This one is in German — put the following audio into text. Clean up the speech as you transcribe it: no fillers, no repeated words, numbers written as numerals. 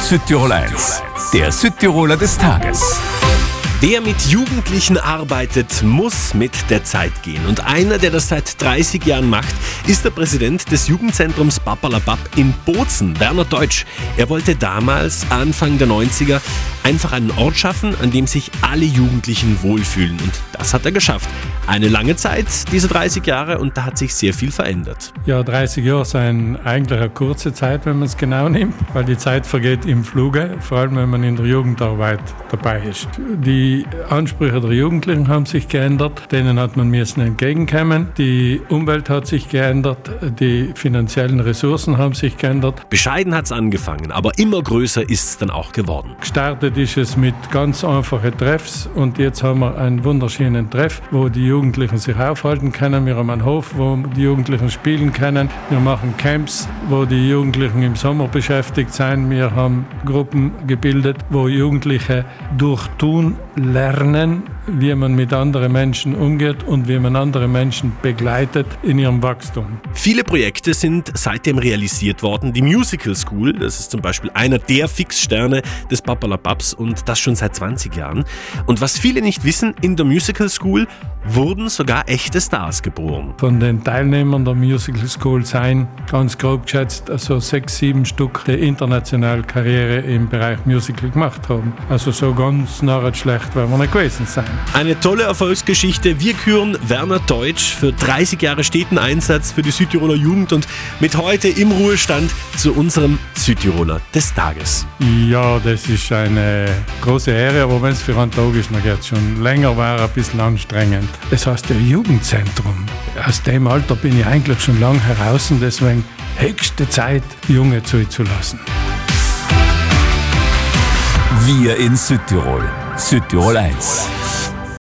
Südtirol 1, der Südtiroler des Tages. Wer mit Jugendlichen arbeitet, muss mit der Zeit gehen. Und einer, der das seit 30 Jahren macht, ist der Präsident des Jugendzentrums Papperlapapp in Bozen, Werner Deutsch. Er wollte damals, Anfang der 90er, einfach einen Ort schaffen, an dem sich alle Jugendlichen wohlfühlen. Und das hat er geschafft. Eine lange Zeit, diese 30 Jahre, und da hat sich sehr viel verändert. Ja, 30 Jahre sind eigentlich eine kurze Zeit, wenn man es genau nimmt, weil die Zeit vergeht im Fluge, vor allem wenn man in der Jugendarbeit dabei ist. Die Ansprüche der Jugendlichen haben sich geändert, denen hat man müssen entgegenkommen. Die Umwelt hat sich geändert, die finanziellen Ressourcen haben sich geändert. Bescheiden hat es angefangen, aber immer größer ist es dann auch geworden. Gestartet ist es mit ganz einfachen Treffs und jetzt haben wir einen wunderschönen Treff, wo die Jugendlichen sich aufhalten können. Wir haben einen Hof, wo die Jugendlichen spielen können. Wir machen Camps, wo die Jugendlichen im Sommer beschäftigt sind. Wir haben Gruppen gebildet, wo Jugendliche durch Tun lernen, wie man mit anderen Menschen umgeht und wie man andere Menschen begleitet in ihrem Wachstum. Viele Projekte sind seitdem realisiert worden. Die Musical School, das ist zum Beispiel einer der Fixsterne des Papperlapapps und das schon seit 20 Jahren. Und was viele nicht wissen, in der Musical School wurden sogar echte Stars geboren. Von den Teilnehmern der Musical School seien ganz grob geschätzt also 6, 7 Stück, die internationale Karriere im Bereich Musical gemacht haben. Also so ganz nicht schlecht werden wir nicht gewesen sein. Eine tolle Erfolgsgeschichte. Wir küren Werner Deutsch für 30 Jahre steten Einsatz für die Südtiroler Jugend und mit heute im Ruhestand zu unserem Südtiroler des Tages. Ja, das ist eine große Ehre, aber wenn es für einen Tag ist, dann geht es schon länger, war ein bisschen anstrengend. Das heißt, der Jugendzentrum. Aus dem Alter bin ich eigentlich schon lange heraus und deswegen höchste Zeit, Junge zuzulassen. Wir in Südtirol. Südtirol 1.